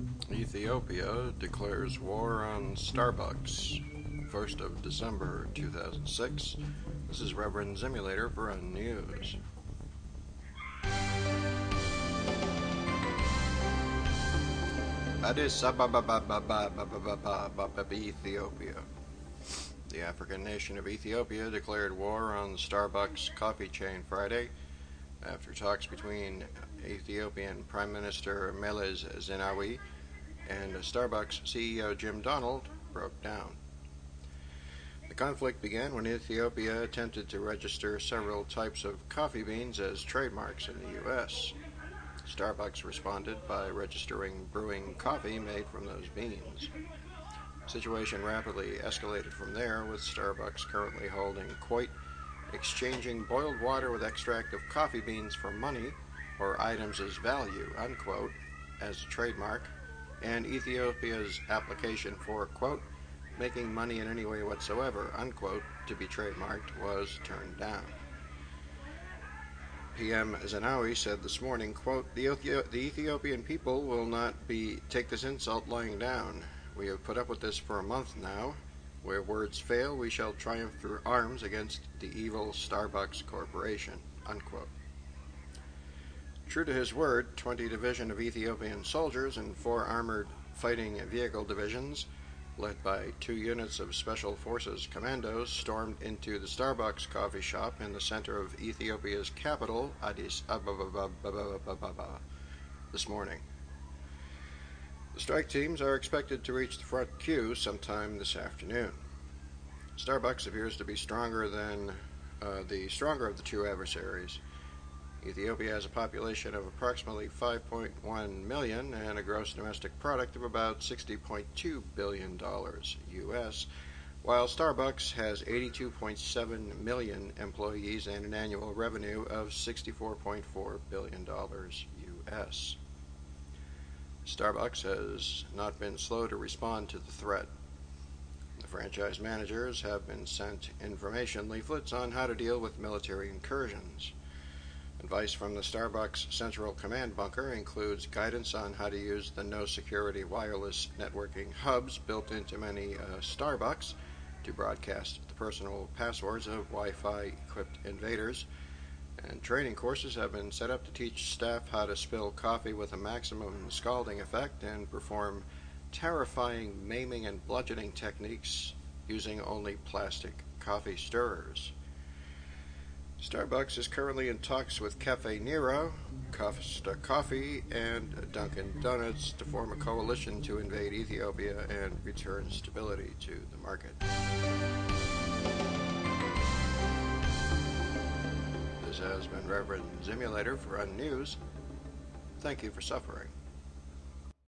Ethiopia declares war on Starbucks. 1st of December 2006. This is Reverend Simulator for Unnews. Addis Ababa, Ethiopia. The African nation of Ethiopia declared war on the Starbucks coffee chain Friday after talks between Ethiopian Prime Minister Meles Zenawi and Starbucks CEO Jim Donald broke down. The conflict began when Ethiopia attempted to register several types of coffee beans as trademarks in the U.S. Starbucks responded by registering brewing coffee made from those beans. The situation rapidly escalated from there, with Starbucks currently holding, quote, exchanging boiled water with extract of coffee beans for money or items as value, unquote, as a trademark, and Ethiopia's application for, quote, making money in any way whatsoever, unquote, to be trademarked was turned down. PM Zenawi said this morning, quote, the Ethiopian people will not take this insult lying down. We have put up with this for a month now. Where words fail, we shall triumph through arms against the evil Starbucks Corporation, unquote. True to his word, 20 division of Ethiopian soldiers and 4 armored fighting vehicle divisions, led by 2 units of Special Forces commandos, stormed into the Starbucks coffee shop in the center of Ethiopia's capital, Addis Ababa, this morning. The strike teams are expected to reach the front queue sometime this afternoon. Starbucks appears to be the stronger of the two adversaries. Ethiopia has a population of approximately 5.1 million and a gross domestic product of about $60.2 billion U.S., while Starbucks has 82.7 million employees and an annual revenue of $64.4 billion U.S. Starbucks has not been slow to respond to the threat. The franchise managers have been sent information leaflets on how to deal with military incursions. Advice from the Starbucks Central Command Bunker includes guidance on how to use the no-security wireless networking hubs built into many Starbucks to broadcast the personal passwords of Wi-Fi-equipped invaders. And training courses have been set up to teach staff how to spill coffee with a maximum scalding effect and perform terrifying maiming and bludgeoning techniques using only plastic coffee stirrers. Starbucks is currently in talks with Cafe Nero, Costa Coffee, and Dunkin' Donuts to form a coalition to invade Ethiopia and return stability to the market. This has been Reverend Simulator for Unnews. Thank you for suffering.